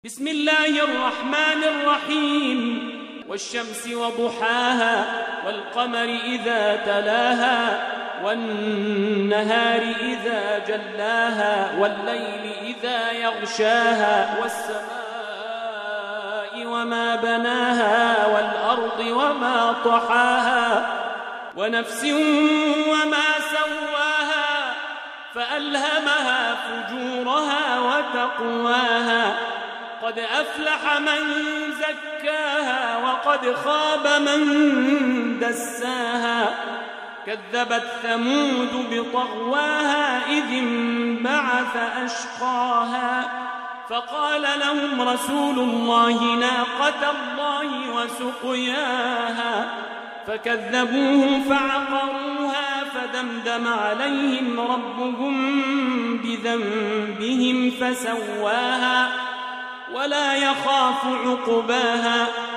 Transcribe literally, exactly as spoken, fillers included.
بسم الله الرحمن الرحيم. والشمس وضحاها والقمر إذا تلاها والنهار إذا جلاها والليل إذا يغشاها والسماء وما بناها والأرض وما طحاها ونفس وما سواها فألهمها فجورها وتقواها قد أفلح من زكاها وقد خاب من دساها كذبت ثمود بطغواها إذ انبعث أشقاها فقال لهم رسول الله ناقة الله وسقياها فكذبوه فعقروها فدمدم عليهم ربهم بذنبهم فسواها ولا يخاف عقباها